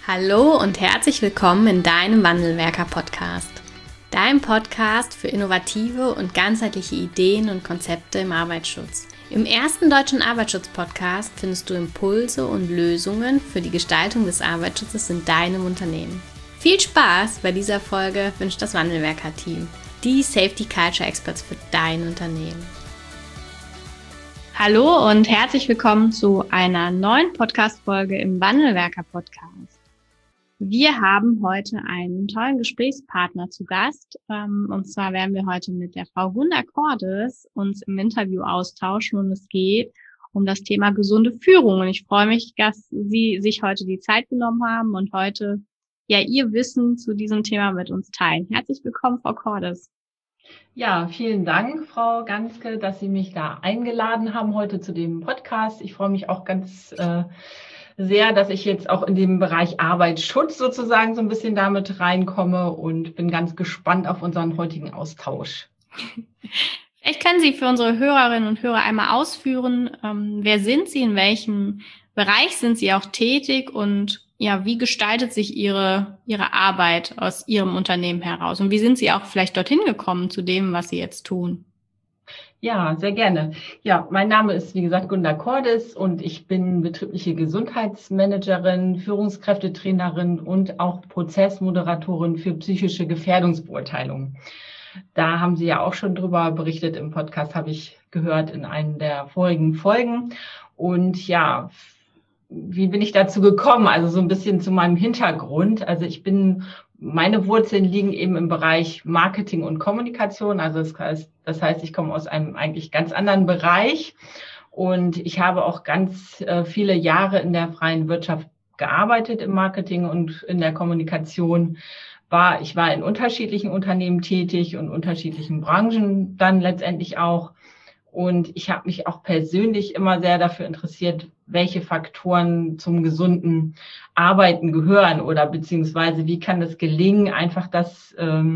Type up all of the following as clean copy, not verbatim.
Hallo und herzlich willkommen in deinem Wandelwerker-Podcast. Dein Podcast für innovative und ganzheitliche Ideen und Konzepte im Arbeitsschutz. Im ersten deutschen Arbeitsschutz-Podcast findest du Impulse und Lösungen für die Gestaltung des Arbeitsschutzes in deinem Unternehmen. Viel Spaß bei dieser Folge wünscht das Wandelwerker-Team, die Safety Culture Experts für dein Unternehmen. Hallo und herzlich willkommen zu einer neuen Podcast-Folge im Wandelwerker-Podcast. Wir haben heute einen tollen Gesprächspartner zu Gast. Und zwar werden wir heute mit der Frau Gunda Cordes uns im Interview austauschen und es geht um das Thema gesunde Führung. Und ich freue mich, dass Sie sich heute die Zeit genommen haben und heute Ihr Wissen zu diesem Thema mit uns teilen. Herzlich willkommen, Frau Cordes. Ja, vielen Dank, Frau Ganske, dass Sie mich da eingeladen haben heute zu dem Podcast. Ich freue mich auch ganz sehr, dass ich jetzt auch in dem Bereich Arbeitsschutz sozusagen so ein bisschen damit reinkomme und bin ganz gespannt auf unseren heutigen Austausch. Vielleicht können Sie für unsere Hörerinnen und Hörer einmal ausführen, wer sind Sie, in welchem Bereich sind Sie auch tätig und wie gestaltet sich Ihre Arbeit aus Ihrem Unternehmen heraus und wie sind Sie auch vielleicht dorthin gekommen zu dem, was Sie jetzt tun? Ja, sehr gerne. Ja, mein Name ist, wie gesagt, Gunda Cordes und ich bin betriebliche Gesundheitsmanagerin, Führungskräftetrainerin und auch Prozessmoderatorin für psychische Gefährdungsbeurteilung. Da haben Sie ja auch schon drüber berichtet im Podcast, habe ich gehört in einem der vorigen Folgen. Und ja, wie bin ich dazu gekommen? Also so ein bisschen zu meinem Hintergrund. Also meine Wurzeln liegen eben im Bereich Marketing und Kommunikation. Also das heißt, ich komme aus einem eigentlich ganz anderen Bereich und ich habe auch ganz viele Jahre in der freien Wirtschaft gearbeitet im Marketing und in der Kommunikation. Ich war in unterschiedlichen Unternehmen tätig und unterschiedlichen Branchen dann letztendlich auch. Und ich habe mich auch persönlich immer sehr dafür interessiert, welche Faktoren zum gesunden Arbeiten gehören oder beziehungsweise wie kann es gelingen, einfach dass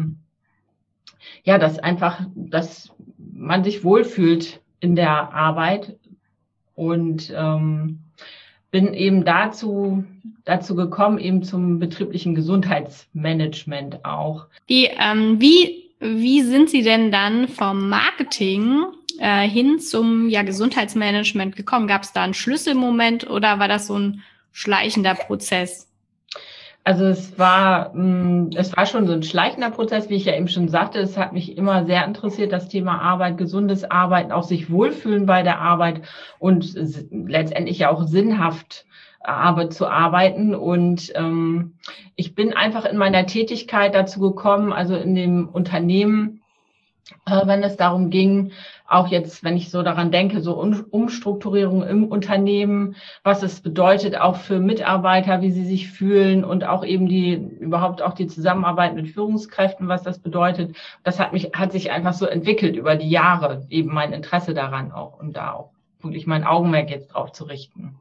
man sich wohlfühlt in der Arbeit und bin eben dazu gekommen, eben zum betrieblichen Gesundheitsmanagement auch. Wie sind Sie denn dann vom Marketing hin zum Gesundheitsmanagement gekommen? Gab es da einen Schlüsselmoment oder war das so ein schleichender Prozess? Also es war schon so ein schleichender Prozess, wie ich ja eben schon sagte. Es hat mich immer sehr interessiert, das Thema Arbeit, gesundes Arbeiten, auch sich wohlfühlen bei der Arbeit und letztendlich ja auch sinnhaft zu arbeiten. Und ich bin einfach in meiner Tätigkeit dazu gekommen, also in dem Unternehmen, wenn es darum ging, auch jetzt, wenn ich so daran denke, so Umstrukturierung im Unternehmen, was es bedeutet auch für Mitarbeiter, wie sie sich fühlen und auch eben überhaupt auch die Zusammenarbeit mit Führungskräften, was das bedeutet. Das hat sich einfach so entwickelt über die Jahre, eben mein Interesse daran auch und da auch wirklich mein Augenmerk jetzt drauf zu richten.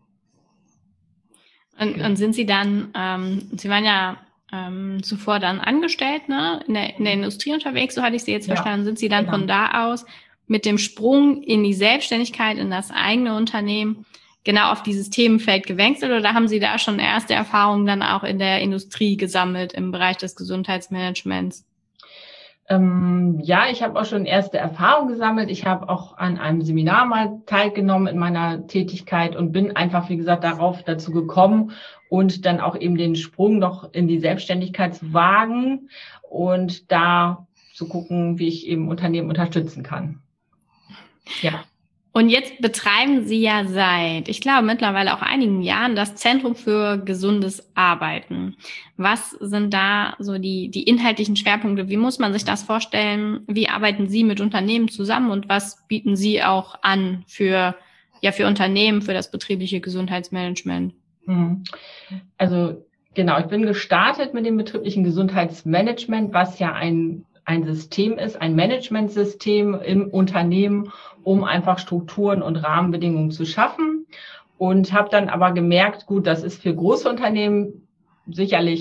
Und sind Sie dann, Sie waren ja zuvor dann angestellt, ne, in der Industrie unterwegs, so hatte ich Sie jetzt verstanden. Sind Sie dann von da aus mit dem Sprung in die Selbstständigkeit, in das eigene Unternehmen, genau auf dieses Themenfeld gewechselt oder haben Sie da schon erste Erfahrungen dann auch in der Industrie gesammelt im Bereich des Gesundheitsmanagements? Ich habe auch schon erste Erfahrungen gesammelt. Ich habe auch an einem Seminar mal teilgenommen in meiner Tätigkeit und bin einfach, wie gesagt, dazu gekommen und dann auch eben den Sprung noch in die Selbstständigkeit zu wagen und da zu gucken, wie ich eben Unternehmen unterstützen kann. Ja. Und jetzt betreiben Sie ja seit, ich glaube, mittlerweile auch einigen Jahren das Zentrum für gesundes Arbeiten. Was sind da so die inhaltlichen Schwerpunkte? Wie muss man sich das vorstellen? Wie arbeiten Sie mit Unternehmen zusammen und was bieten Sie auch an für Unternehmen, für das betriebliche Gesundheitsmanagement? Also genau, ich bin gestartet mit dem betrieblichen Gesundheitsmanagement, was ja ein System ist, ein Managementsystem im Unternehmen, um einfach Strukturen und Rahmenbedingungen zu schaffen. Und habe dann aber gemerkt, gut, das ist für große Unternehmen sicherlich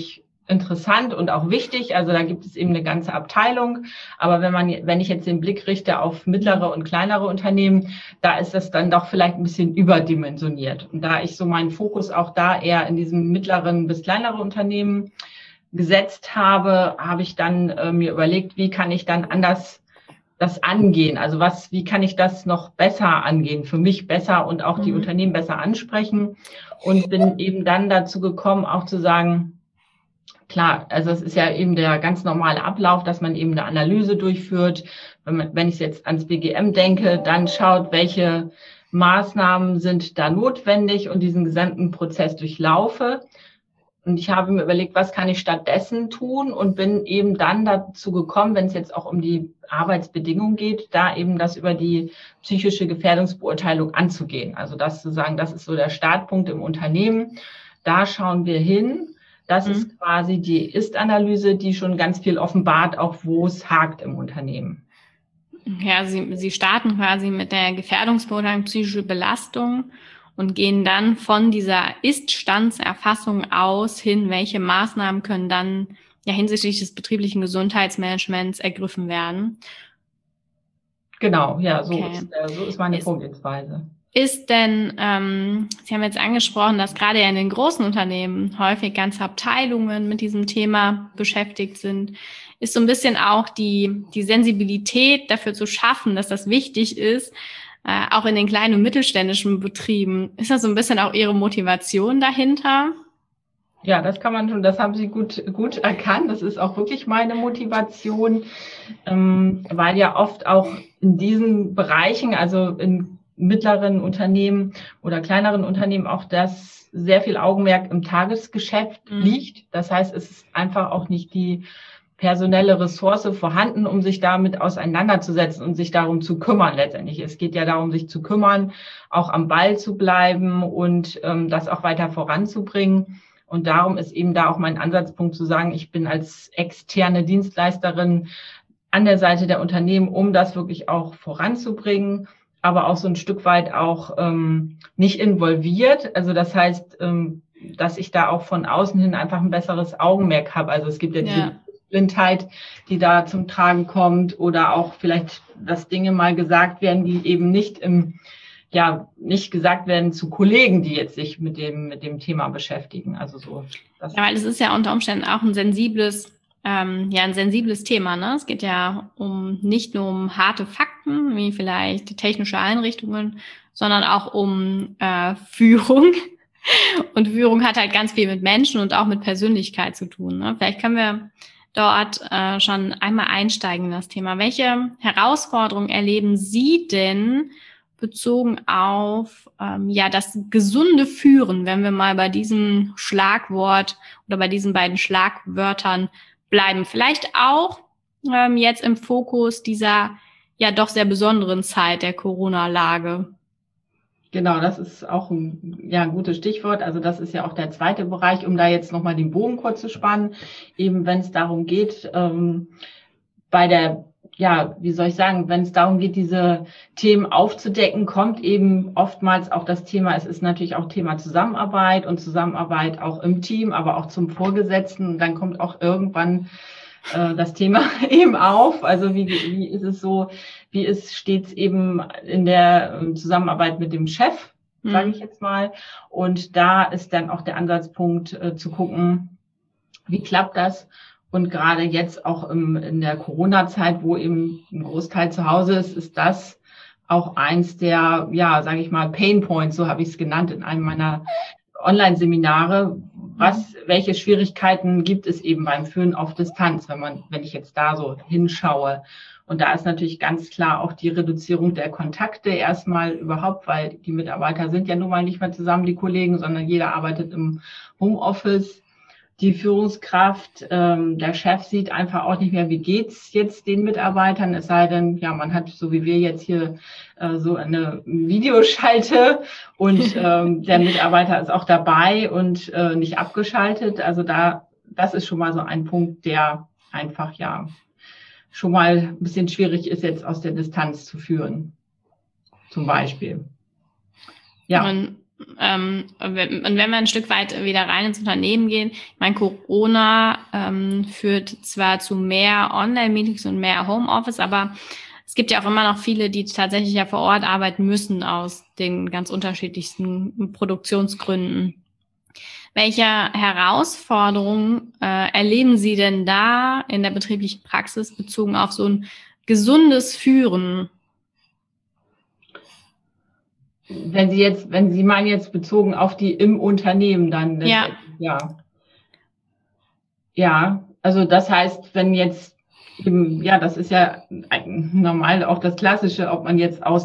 interessant und auch wichtig. Also da gibt es eben eine ganze Abteilung. Aber wenn ich jetzt den Blick richte auf mittlere und kleinere Unternehmen, da ist das dann doch vielleicht ein bisschen überdimensioniert. Und da ich so meinen Fokus auch da eher in diesem mittleren bis kleinere Unternehmen gesetzt habe, habe ich dann mir überlegt, wie kann ich dann anders das angehen? Also wie kann ich das noch besser angehen, für mich besser und auch die Unternehmen besser ansprechen? Und bin eben dann dazu gekommen, auch zu sagen, klar, also es ist ja eben der ganz normale Ablauf, dass man eben eine Analyse durchführt. Wenn ich jetzt ans BGM denke, dann schaut, welche Maßnahmen sind da notwendig und diesen gesamten Prozess durchlaufe. Und ich habe mir überlegt, was kann ich stattdessen tun und bin eben dann dazu gekommen, wenn es jetzt auch um die Arbeitsbedingungen geht, da eben das über die psychische Gefährdungsbeurteilung anzugehen. Also das zu sagen, das ist so der Startpunkt im Unternehmen. Da schauen wir hin. Das ist quasi die Ist-Analyse, die schon ganz viel offenbart, auch wo es hakt im Unternehmen. Ja, Sie starten quasi mit der Gefährdungsbeurteilung psychische Belastung und gehen dann von dieser Ist-Standserfassung aus hin, welche Maßnahmen können dann ja hinsichtlich des betrieblichen Gesundheitsmanagements ergriffen werden. Genau, ja, so ist meine Vorgehensweise. Ist denn, Sie haben jetzt angesprochen, dass gerade in den großen Unternehmen häufig ganze Abteilungen mit diesem Thema beschäftigt sind. Ist so ein bisschen auch die Sensibilität dafür zu schaffen, dass das wichtig ist, auch in den kleinen und mittelständischen Betrieben. Ist das so ein bisschen auch Ihre Motivation dahinter? Ja, das kann man schon, das haben Sie gut erkannt. Das ist auch wirklich meine Motivation, weil ja oft auch in diesen Bereichen, also in mittleren Unternehmen oder kleineren Unternehmen auch das sehr viel Augenmerk im Tagesgeschäft liegt. Das heißt, es ist einfach auch nicht die personelle Ressource vorhanden, um sich damit auseinanderzusetzen und sich darum zu kümmern letztendlich. Es geht ja darum, sich zu kümmern, auch am Ball zu bleiben und das auch weiter voranzubringen. Und darum ist eben da auch mein Ansatzpunkt zu sagen, ich bin als externe Dienstleisterin an der Seite der Unternehmen, um das wirklich auch voranzubringen, aber auch so ein Stück weit auch nicht involviert. Also das heißt, dass ich da auch von außen hin einfach ein besseres Augenmerk habe. Also es gibt ja diese Blindheit, die da zum Tragen kommt oder auch vielleicht, dass Dinge mal gesagt werden, die eben nicht nicht gesagt werden zu Kollegen, die jetzt sich mit dem Thema beschäftigen. Also so. Ja, weil es ist ja unter Umständen auch ein sensibles Thema, ne? Es geht ja nicht nur um harte Fakten, wie vielleicht technische Einrichtungen, sondern auch um Führung. Und Führung hat halt ganz viel mit Menschen und auch mit Persönlichkeit zu tun, ne? Vielleicht können wir dort schon einmal einsteigen in das Thema. Welche Herausforderungen erleben Sie denn bezogen auf das gesunde Führen, wenn wir mal bei diesem Schlagwort oder bei diesen beiden Schlagwörtern bleiben? Vielleicht auch jetzt im Fokus dieser ja doch sehr besonderen Zeit der Corona-Lage. Genau, das ist auch ein gutes Stichwort. Also das ist ja auch der zweite Bereich, um da jetzt nochmal den Bogen kurz zu spannen. Eben wenn es darum geht, wenn es darum geht, diese Themen aufzudecken, kommt eben oftmals auch das Thema, es ist natürlich auch Thema Zusammenarbeit und Zusammenarbeit auch im Team, aber auch zum Vorgesetzten. Und dann kommt auch irgendwann das Thema eben auf. Also wie ist es so, steht es eben in der Zusammenarbeit mit dem Chef, sage ich jetzt mal. Und da ist dann auch der Ansatzpunkt zu gucken, wie klappt das? Und gerade jetzt auch in der Corona-Zeit, wo eben ein Großteil zu Hause ist das auch eins der, sage ich mal, Pain Points, so habe ich es genannt in einem meiner Online-Seminare. Welche Schwierigkeiten gibt es eben beim Führen auf Distanz, wenn ich jetzt da so hinschaue? Und da ist natürlich ganz klar auch die Reduzierung der Kontakte erstmal überhaupt, weil die Mitarbeiter sind ja nun mal nicht mehr zusammen, die Kollegen, sondern jeder arbeitet im Homeoffice. Die Führungskraft, der Chef sieht einfach auch nicht mehr, wie geht's jetzt den Mitarbeitern, es sei denn, man hat, so wie wir jetzt hier, so eine Videoschalte und der Mitarbeiter ist auch dabei und nicht abgeschaltet. Also das ist schon mal so ein Punkt, der einfach schon mal ein bisschen schwierig ist, jetzt aus der Distanz zu führen, zum Beispiel. Ja. Und wenn wir ein Stück weit wieder rein ins Unternehmen gehen, ich meine, Corona führt zwar zu mehr Online-Meetings und mehr Homeoffice, aber es gibt ja auch immer noch viele, die tatsächlich ja vor Ort arbeiten müssen aus den ganz unterschiedlichsten Produktionsgründen. Welche Herausforderungen erleben Sie denn da in der betrieblichen Praxis bezogen auf so ein gesundes Führen? Wenn Sie meinen jetzt bezogen auf die im Unternehmen dann, ja, also das heißt, wenn jetzt eben, ja, das ist ja normal auch das Klassische, ob man jetzt aus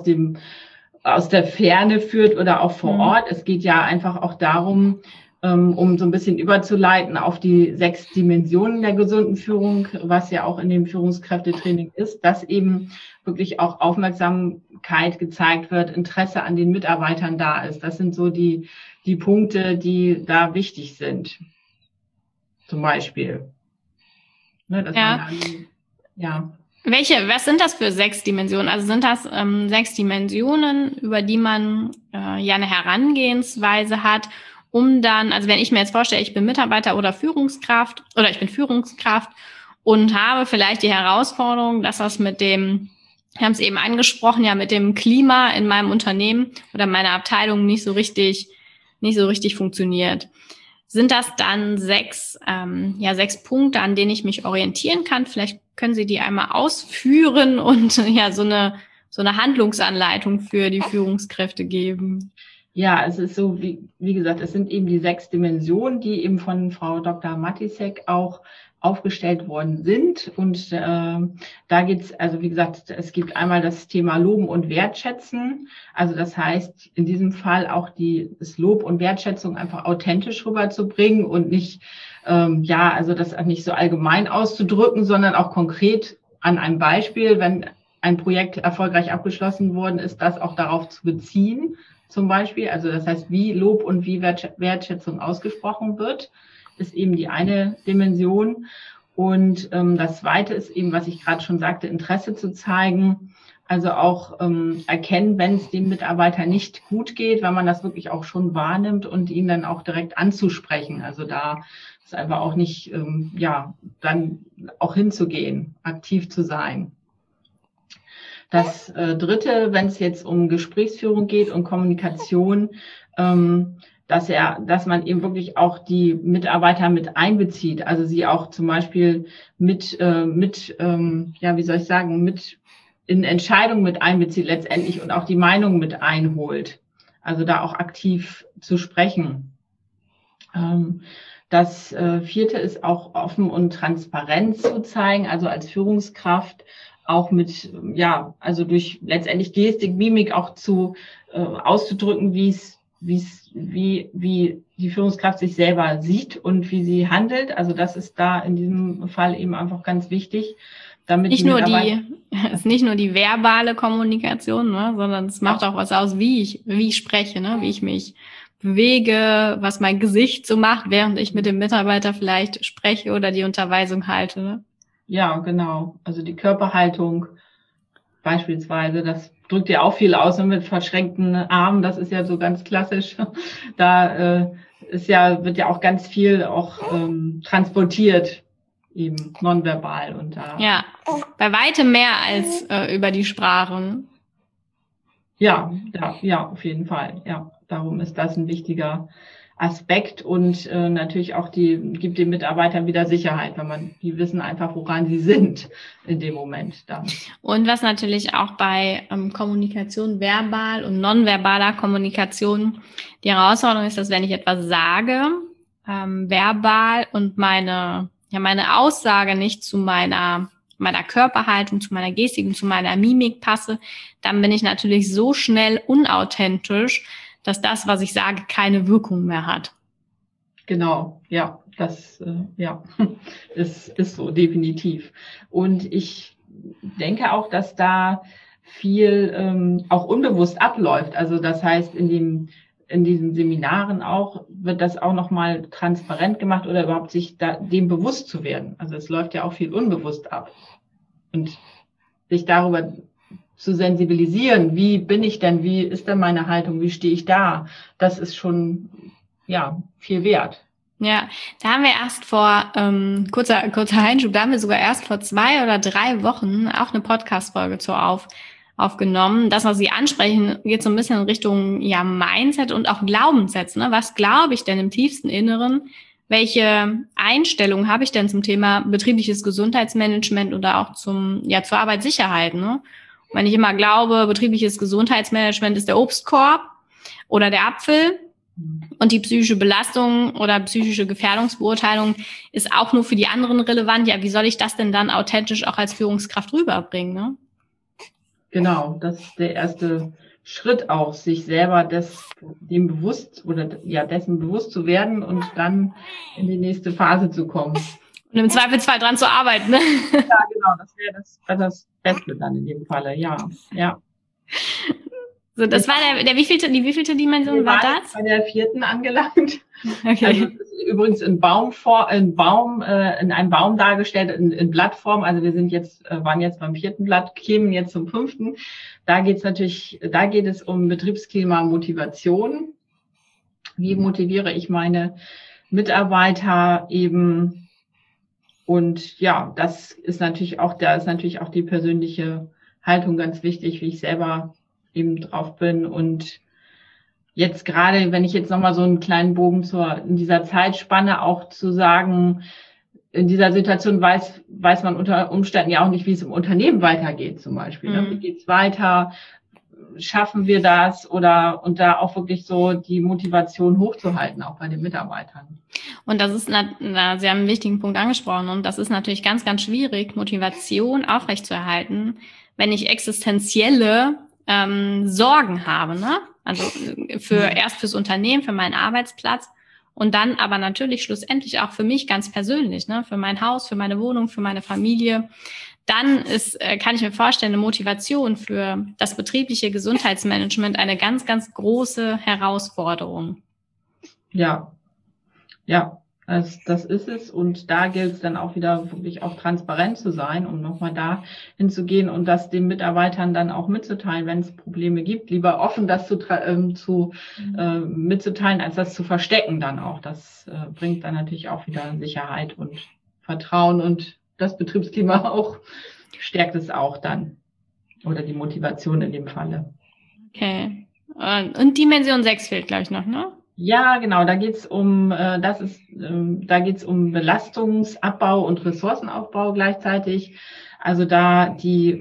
der Ferne führt oder auch vor Ort. Es geht ja einfach auch darum, um so ein bisschen überzuleiten auf die 6 Dimensionen der gesunden Führung, was ja auch in dem Führungskräftetraining ist, dass eben wirklich auch Aufmerksamkeit gezeigt wird, Interesse an den Mitarbeitern da ist. Das sind so die Punkte, die da wichtig sind. Zum Beispiel. Ne, dass man dann, ja. Was sind das für 6 Dimensionen? Also sind das 6 Dimensionen, über die man ja eine Herangehensweise hat, um dann, also wenn ich mir jetzt vorstelle, ich bin Mitarbeiter oder Führungskraft oder ich bin Führungskraft und habe vielleicht die Herausforderung, dass das mit dem, wir haben es eben angesprochen, ja mit dem Klima in meinem Unternehmen oder meiner Abteilung nicht so richtig funktioniert. Sind das dann 6 Punkte, an denen ich mich orientieren kann? Vielleicht können Sie die einmal ausführen und ja so eine Handlungsanleitung für die Führungskräfte geben. Ja, es ist so, wie gesagt, es sind eben die 6 Dimensionen, die eben von Frau Dr. Matisek auch aufgestellt worden sind. Und da geht's, also wie gesagt, es gibt einmal das Thema Loben und Wertschätzen. Also das heißt, in diesem Fall auch das Lob und Wertschätzung einfach authentisch rüberzubringen und nicht, also das nicht so allgemein auszudrücken, sondern auch konkret an einem Beispiel, wenn ein Projekt erfolgreich abgeschlossen worden ist, das auch darauf zu beziehen. Zum Beispiel, also das heißt, wie Lob und wie Wertschätzung ausgesprochen wird, ist eben die eine Dimension. Und das zweite ist eben, was ich gerade schon sagte, Interesse zu zeigen. Also auch erkennen, wenn es dem Mitarbeiter nicht gut geht, weil man das wirklich auch schon wahrnimmt und ihn dann auch direkt anzusprechen. Also da ist einfach auch nicht, dann auch hinzugehen, aktiv zu sein. Das Dritte, wenn es jetzt um Gesprächsführung geht und Kommunikation, dass man eben wirklich auch die Mitarbeiter mit einbezieht, also sie auch zum Beispiel mit in Entscheidungen mit einbezieht letztendlich und auch die Meinung mit einholt. Also da auch aktiv zu sprechen. Das Vierte ist auch offen und transparent zu zeigen, also als Führungskraft auch mit, also durch letztendlich Gestik, Mimik auch auszudrücken, wie die Führungskraft sich selber sieht und wie sie handelt. Also das ist da in diesem Fall eben einfach ganz wichtig, damit es ist nicht nur die verbale Kommunikation, ne, sondern es macht auch was aus, wie ich spreche, ne, wie ich mich bewege, was mein Gesicht so macht, während ich mit dem Mitarbeiter vielleicht spreche oder die Unterweisung halte, ne? Ja, genau. Also die Körperhaltung beispielsweise, das drückt ja auch viel aus mit verschränkten Armen. Das ist ja so ganz klassisch. Da wird ja auch ganz viel auch transportiert, eben nonverbal und da. Ja, bei weitem mehr als über die Sprache. Ja, auf jeden Fall. Ja, darum ist das ein wichtiger Aspekt und natürlich auch gibt den Mitarbeitern wieder Sicherheit, die wissen einfach, woran sie sind in dem Moment dann. Und was natürlich auch bei Kommunikation, verbal und nonverbaler Kommunikation die Herausforderung ist, dass wenn ich etwas sage, verbal und meine Aussage nicht zu meiner Körperhaltung, zu meiner Gestik und zu meiner Mimik passe, dann bin ich natürlich so schnell unauthentisch, dass das, was ich sage, keine Wirkung mehr hat. Genau, ja, das ist so definitiv. Und ich denke auch, dass da viel auch unbewusst abläuft. Also das heißt, in diesen Seminaren auch wird das auch nochmal transparent gemacht oder überhaupt sich dem bewusst zu werden. Also es läuft ja auch viel unbewusst ab. Und sich darüber zu sensibilisieren. Wie bin ich denn? Wie ist denn meine Haltung? Wie stehe ich da? Das ist schon, ja, viel wert. Ja, da haben wir erst vor, kurzer Einschub, da haben wir sogar erst vor 2 oder 3 Wochen auch eine Podcast-Folge aufgenommen. Das, was Sie ansprechen, geht so ein bisschen in Richtung, ja, Mindset und auch Glaubenssätze, ne? Was glaube ich denn im tiefsten Inneren? Welche Einstellung habe ich denn zum Thema betriebliches Gesundheitsmanagement oder auch zur Arbeitssicherheit, ne? Und wenn ich immer glaube, betriebliches Gesundheitsmanagement ist der Obstkorb oder der Apfel, und die psychische Belastung oder psychische Gefährdungsbeurteilung ist auch nur für die anderen relevant. Ja, wie soll ich das denn dann authentisch auch als Führungskraft rüberbringen, ne? Genau, das ist der erste Schritt auch, sich selber dessen bewusst zu werden und dann in die nächste Phase zu kommen. Und im Zweifelsfall dran zu arbeiten, ne? Ja, genau, das wäre das Beste dann in dem Falle, ja. So, das war die wievielte Dimension war das? Bei der 4. angelangt. Okay. Also das ist übrigens in einem Baum dargestellt, in Blattform. Also wir waren jetzt beim 4. Blatt, kämen jetzt zum 5. Da geht es um Betriebsklima, Motivation. Wie motiviere ich meine Mitarbeiter eben? Und ja, da ist natürlich auch die persönliche Haltung ganz wichtig, wie ich selber eben drauf bin. Und jetzt gerade, wenn ich jetzt nochmal so einen kleinen Bogen in dieser Zeitspanne auch zu sagen, in dieser Situation weiß man unter Umständen ja auch nicht, wie es im Unternehmen weitergeht zum Beispiel. Ne? Wie geht's weiter? Schaffen wir das? Und da auch wirklich so die Motivation hochzuhalten, auch bei den Mitarbeitern. Und das ist, Sie haben einen wichtigen Punkt angesprochen, und das ist natürlich ganz, ganz schwierig, Motivation aufrechtzuerhalten, wenn ich existenzielle Sorgen habe, ne? Also erst fürs Unternehmen, für meinen Arbeitsplatz und dann aber natürlich schlussendlich auch für mich ganz persönlich, ne? Für mein Haus, für meine Wohnung, für meine Familie. Dann kann ich mir vorstellen, eine Motivation für das betriebliche Gesundheitsmanagement eine ganz, ganz große Herausforderung. Ja, das ist es. Und da gilt es dann auch wieder wirklich auch transparent zu sein, um nochmal da hinzugehen und das den Mitarbeitern dann auch mitzuteilen, wenn es Probleme gibt. Lieber offen das mitzuteilen, als das zu verstecken dann auch. Das bringt dann natürlich auch wieder Sicherheit und Vertrauen, und das Betriebsklima auch stärkt es auch dann. Oder die Motivation in dem Falle. Okay. Und Dimension 6 fehlt, glaube ich, noch, ne? Ja, genau, da geht's um Belastungsabbau und Ressourcenaufbau gleichzeitig. Also da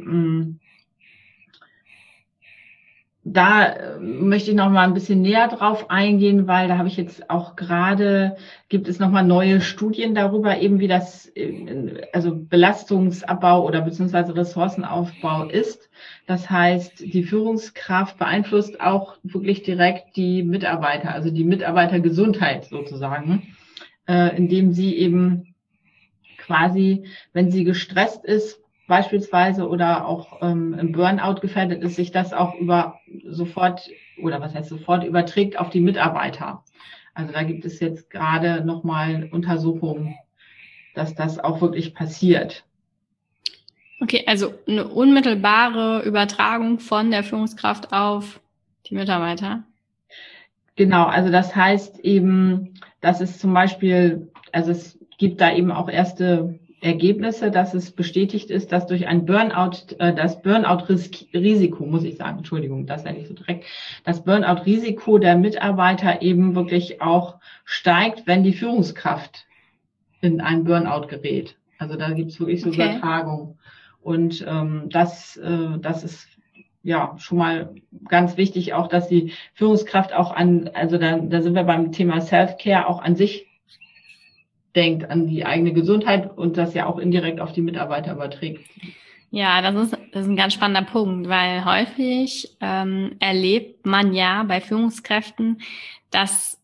möchte ich noch mal ein bisschen näher drauf eingehen, weil da habe ich jetzt auch gibt es noch mal neue Studien darüber, eben wie das also Belastungsabbau oder beziehungsweise Ressourcenaufbau ist. Das heißt, die Führungskraft beeinflusst auch wirklich direkt die Mitarbeiter, also die Mitarbeitergesundheit sozusagen, indem sie eben quasi, wenn sie gestresst ist, beispielsweise oder auch im Burnout gefährdet ist, sich das auch sofort überträgt auf die Mitarbeiter. Also da gibt es jetzt gerade nochmal Untersuchungen, dass das auch wirklich passiert. Okay, also eine unmittelbare Übertragung von der Führungskraft auf die Mitarbeiter. Genau, also das heißt eben, dass es zum Beispiel, also es gibt da eben auch erste Ergebnisse, dass es bestätigt ist, dass durch ein Burnout, das Burnout-Risiko, muss ich sagen, Entschuldigung, das ist ja nicht so direkt, das Burnout-Risiko der Mitarbeiter eben wirklich auch steigt, wenn die Führungskraft in einen Burnout gerät. Also da gibt es wirklich so Übertragung. Und das ist ja schon mal ganz wichtig auch, dass die Führungskraft auch da sind wir beim Thema Self-Care, auch an sich denkt, an die eigene Gesundheit und das ja auch indirekt auf die Mitarbeiter überträgt. Ja, das ist ein ganz spannender Punkt, weil häufig erlebt man ja bei Führungskräften, dass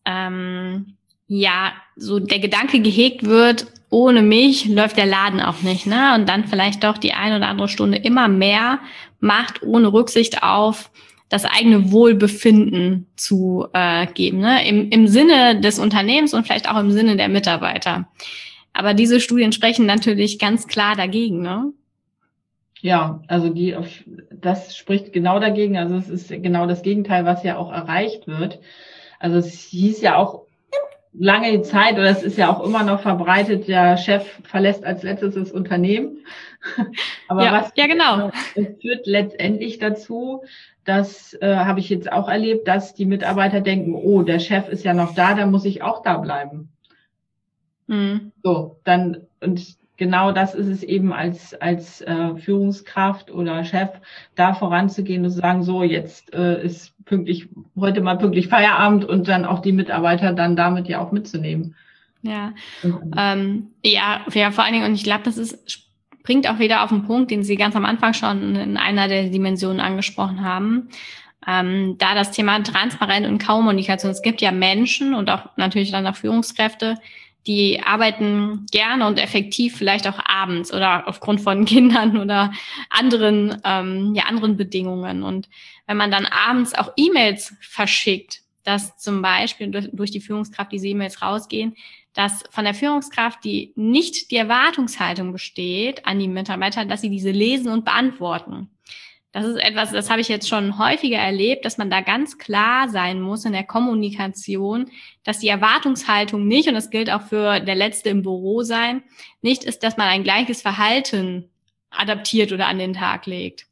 so der Gedanke gehegt wird, ohne mich läuft der Laden auch nicht, ne? Und dann vielleicht doch die eine oder andere Stunde immer mehr macht, ohne Rücksicht auf das eigene Wohlbefinden zu geben, ne? Im Sinne des Unternehmens und vielleicht auch im Sinne der Mitarbeiter. Aber diese Studien sprechen natürlich ganz klar dagegen, ne? Ja, also das spricht genau dagegen. Also es ist genau das Gegenteil, was ja auch erreicht wird. Also es hieß ja auch lange Zeit, oder es ist ja auch immer noch verbreitet, der Chef verlässt als letztes das Unternehmen. Aber ja, genau. es führt letztendlich dazu, das habe ich jetzt auch erlebt, dass die Mitarbeiter denken, oh, der Chef ist ja noch da, dann muss ich auch da bleiben. So, und genau das ist es eben als Führungskraft oder Chef, da voranzugehen und zu sagen, so, jetzt ist heute mal pünktlich Feierabend und dann auch die Mitarbeiter dann damit ja auch mitzunehmen. Ja, ja, vor allen Dingen, und ich glaube, bringt auch wieder auf den Punkt, den Sie ganz am Anfang schon in einer der Dimensionen angesprochen haben. Da das Thema Transparenz und Kommunikation. Es gibt ja Menschen und auch natürlich dann auch Führungskräfte, die arbeiten gerne und effektiv vielleicht auch abends oder aufgrund von Kindern oder anderen Bedingungen. Und wenn man dann abends auch E-Mails verschickt, dass zum Beispiel durch die Führungskraft diese E-Mails rausgehen, dass von der Führungskraft nicht die Erwartungshaltung besteht an die Mitarbeiter, dass sie diese lesen und beantworten. Das ist etwas, das habe ich jetzt schon häufiger erlebt, dass man da ganz klar sein muss in der Kommunikation, dass die Erwartungshaltung nicht, und das gilt auch für der Letzte im Büro sein, nicht ist, dass man ein gleiches Verhalten adaptiert oder an den Tag legt.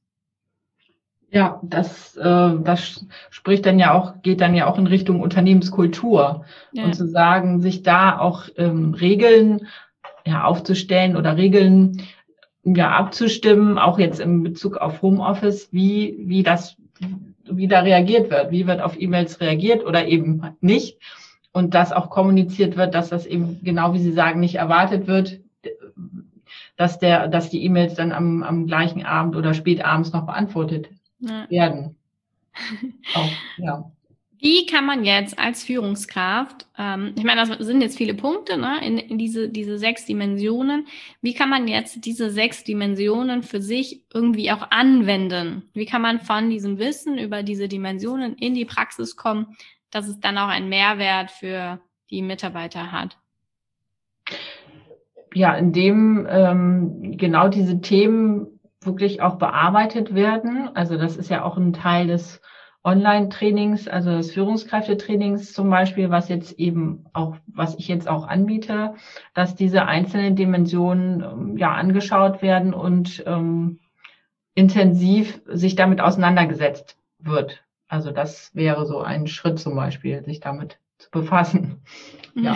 Ja, das geht dann ja auch in Richtung Unternehmenskultur. Ja. Und zu sagen, sich da auch Regeln aufzustellen oder Regeln abzustimmen, auch jetzt in Bezug auf Homeoffice, wie da reagiert wird. Wie wird auf E-Mails reagiert oder eben nicht. Und dass auch kommuniziert wird, dass das eben genau wie Sie sagen, nicht erwartet wird, dass die E-Mails dann am gleichen Abend oder spätabends noch beantwortet werden. Auch, ja. Wie kann man jetzt als Führungskraft, ich meine, das sind jetzt viele Punkte, ne, in diese 6 Dimensionen. Wie kann man jetzt diese 6 Dimensionen für sich irgendwie auch anwenden? Wie kann man von diesem Wissen über diese Dimensionen in die Praxis kommen, dass es dann auch einen Mehrwert für die Mitarbeiter hat? Ja, indem genau diese Themen wirklich auch bearbeitet werden. Also das ist ja auch ein Teil des Online-Trainings, also des Führungskräftetrainings zum Beispiel, was ich jetzt auch anbiete, dass diese einzelnen Dimensionen angeschaut werden und intensiv sich damit auseinandergesetzt wird. Also das wäre so ein Schritt zum Beispiel, sich damit zu befassen. Ja.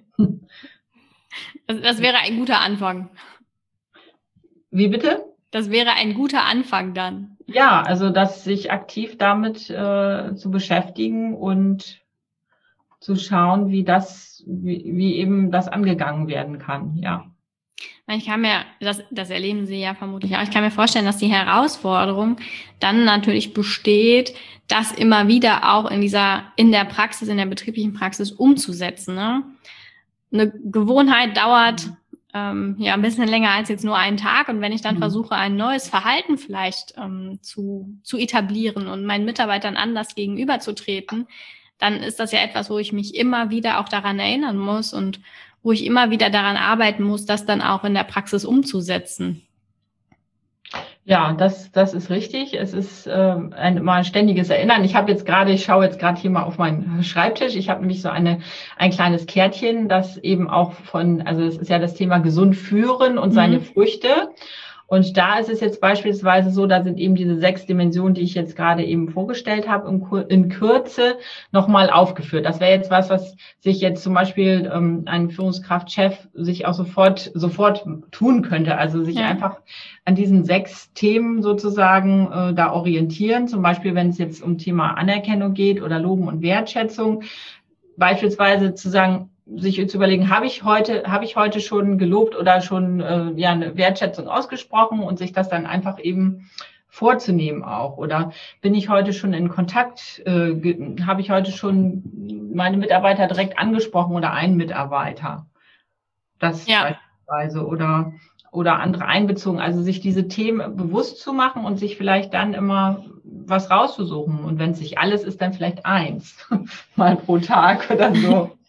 Das wäre ein guter Anfang. Wie bitte? Das wäre ein guter Anfang dann. Ja, also sich aktiv damit zu beschäftigen und zu schauen, wie eben das angegangen werden kann, ja. Ich kann mir, das erleben Sie ja vermutlich auch, ich kann mir vorstellen, dass die Herausforderung dann natürlich besteht, das immer wieder auch in der Praxis, in der betrieblichen Praxis umzusetzen, ne? Eine Gewohnheit dauert ein bisschen länger als jetzt nur einen Tag. Und wenn ich dann versuche, ein neues Verhalten vielleicht zu etablieren und meinen Mitarbeitern anders gegenüberzutreten, dann ist das ja etwas, wo ich mich immer wieder auch daran erinnern muss und wo ich immer wieder daran arbeiten muss, das dann auch in der Praxis umzusetzen. Ja, das ist richtig. Es ist immer ein ständiges Erinnern. Ich schaue jetzt gerade hier mal auf meinen Schreibtisch. Ich habe nämlich so ein kleines Kärtchen, das eben auch also es ist ja das Thema gesund führen und seine Früchte. Und da ist es jetzt beispielsweise so, da sind eben diese 6 Dimensionen, die ich jetzt gerade eben vorgestellt habe, in Kürze nochmal aufgeführt. Das wäre jetzt was sich jetzt zum Beispiel ein Führungskraftchef sich auch sofort tun könnte. Also sich einfach an diesen 6 Themen sozusagen da orientieren. Zum Beispiel, wenn es jetzt um Thema Anerkennung geht oder Loben und Wertschätzung. Beispielsweise zu sagen, sich zu überlegen, habe ich heute schon gelobt oder schon eine Wertschätzung ausgesprochen und sich das dann einfach eben vorzunehmen auch. Oder bin ich heute schon in Kontakt, habe ich heute schon meine Mitarbeiter direkt angesprochen oder einen Mitarbeiter. Das beispielsweise oder andere einbezogen. Also sich diese Themen bewusst zu machen und sich vielleicht dann immer was rauszusuchen. Und wenn es nicht alles ist, dann vielleicht 1 mal pro Tag oder so.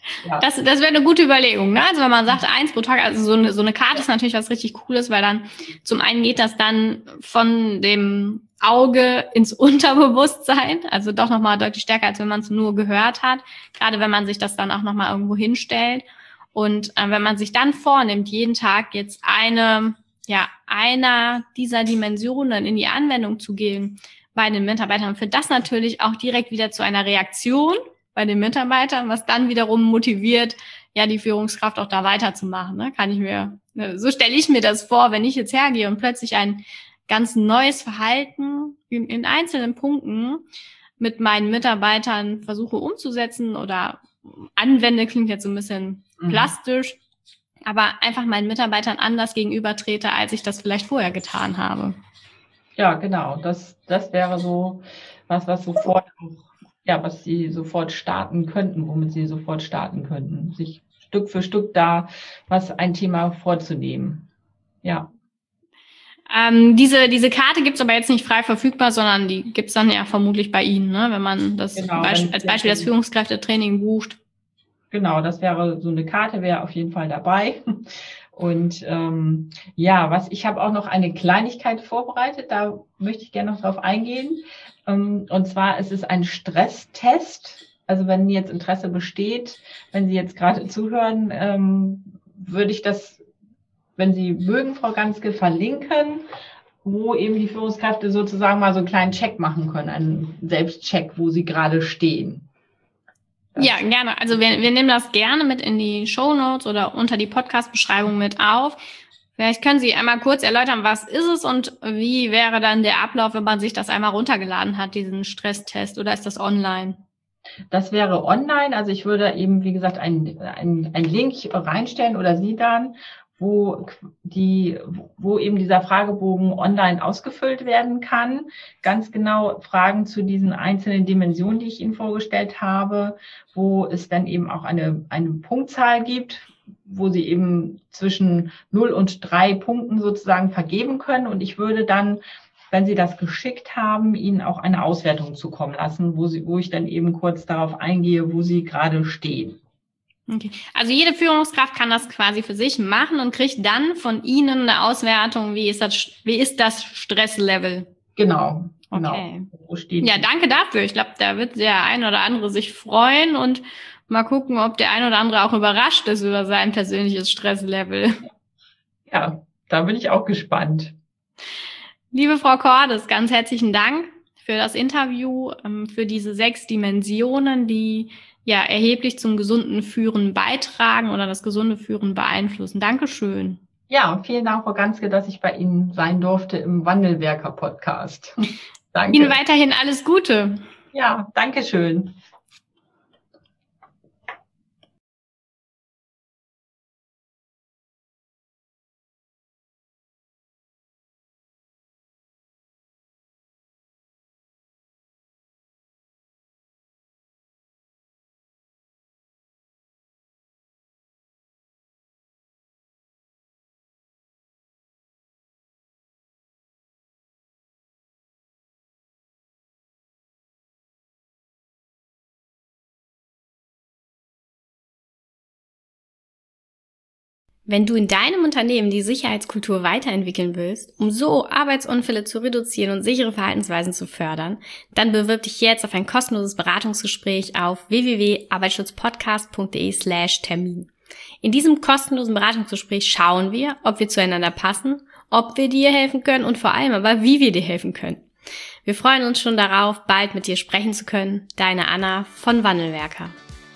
Ja. Das wäre eine gute Überlegung, ne? Also wenn man sagt, 1 pro Tag, also so eine Karte ist natürlich was richtig Cooles, weil dann zum einen geht das dann von dem Auge ins Unterbewusstsein, also doch nochmal deutlich stärker, als wenn man es nur gehört hat, gerade wenn man sich das dann auch nochmal irgendwo hinstellt. Und wenn man sich dann vornimmt, jeden Tag jetzt einer dieser Dimensionen in die Anwendung zu gehen bei den Mitarbeitern, führt das natürlich auch direkt wieder zu einer Reaktion bei den Mitarbeitern, was dann wiederum motiviert, ja, die Führungskraft auch da weiterzumachen. Ne? So stelle ich mir das vor, wenn ich jetzt hergehe und plötzlich ein ganz neues Verhalten in einzelnen Punkten mit meinen Mitarbeitern versuche umzusetzen oder anwende, klingt jetzt so ein bisschen plastisch, aber einfach meinen Mitarbeitern anders gegenübertrete, als ich das vielleicht vorher getan habe. Ja, genau. Das wäre so was sofort was sie sofort starten könnten, womit sie sofort starten könnten, sich Stück für Stück da ein Thema vorzunehmen. Ja. Diese Karte gibt's aber jetzt nicht frei verfügbar, sondern die gibt's dann ja vermutlich bei Ihnen, ne? Wenn man das als Beispiel das Führungskräftetraining bucht. Genau, das wäre so eine Karte, wäre auf jeden Fall dabei. Und ich habe auch noch eine Kleinigkeit vorbereitet, da möchte ich gerne noch drauf eingehen. Und zwar ist es ein Stresstest. Also wenn jetzt Interesse besteht, wenn Sie jetzt gerade zuhören, würde ich das, wenn Sie mögen, Frau Ganske, verlinken, wo eben die Führungskräfte sozusagen mal so einen kleinen Check machen können, einen Selbstcheck, wo sie gerade stehen. Ja, gerne. Also wir nehmen das gerne mit in die Shownotes oder unter die Podcast-Beschreibung mit auf. Vielleicht können Sie einmal kurz erläutern, was ist es und wie wäre dann der Ablauf, wenn man sich das einmal runtergeladen hat, diesen Stresstest, oder ist das online? Das wäre online. Also ich würde eben, wie gesagt, einen Link reinstellen oder Sie dann, wo eben dieser Fragebogen online ausgefüllt werden kann. Ganz genau Fragen zu diesen einzelnen Dimensionen, die ich Ihnen vorgestellt habe, wo es dann eben auch eine Punktzahl gibt, wo Sie eben zwischen 0 und 3 Punkten sozusagen vergeben können. Und ich würde dann, wenn Sie das geschickt haben, Ihnen auch eine Auswertung zukommen lassen, wo ich dann eben kurz darauf eingehe, wo Sie gerade stehen. Okay. Also jede Führungskraft kann das quasi für sich machen und kriegt dann von Ihnen eine Auswertung, wie ist das Stresslevel? Genau. Okay. Ja, danke dafür. Ich glaube, da wird der ein oder andere sich freuen und mal gucken, ob der ein oder andere auch überrascht ist über sein persönliches Stresslevel. Ja, da bin ich auch gespannt. Liebe Frau Cordes, ganz herzlichen Dank für das Interview, für diese 6 Dimensionen, die ja erheblich zum gesunden Führen beitragen oder das gesunde Führen beeinflussen. Dankeschön. Ja, vielen Dank, Frau Ganske, dass ich bei Ihnen sein durfte im Wandelwerker-Podcast. Danke. Ihnen weiterhin alles Gute. Ja, danke schön. Wenn du in deinem Unternehmen die Sicherheitskultur weiterentwickeln willst, um so Arbeitsunfälle zu reduzieren und sichere Verhaltensweisen zu fördern, dann bewirb dich jetzt auf ein kostenloses Beratungsgespräch auf www.arbeitsschutzpodcast.de/Termin. In diesem kostenlosen Beratungsgespräch schauen wir, ob wir zueinander passen, ob wir dir helfen können und vor allem aber, wie wir dir helfen können. Wir freuen uns schon darauf, bald mit dir sprechen zu können. Deine Anna von Wandelwerker.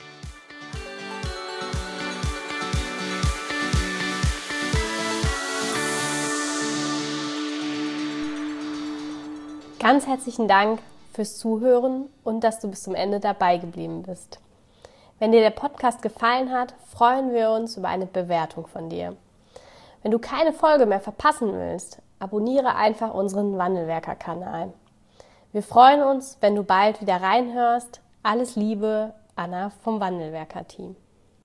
Ganz herzlichen Dank fürs Zuhören und dass du bis zum Ende dabei geblieben bist. Wenn dir der Podcast gefallen hat, freuen wir uns über eine Bewertung von dir. Wenn du keine Folge mehr verpassen willst, abonniere einfach unseren Wandelwerker-Kanal. Wir freuen uns, wenn du bald wieder reinhörst. Alles Liebe, Anna vom Wandelwerker-Team.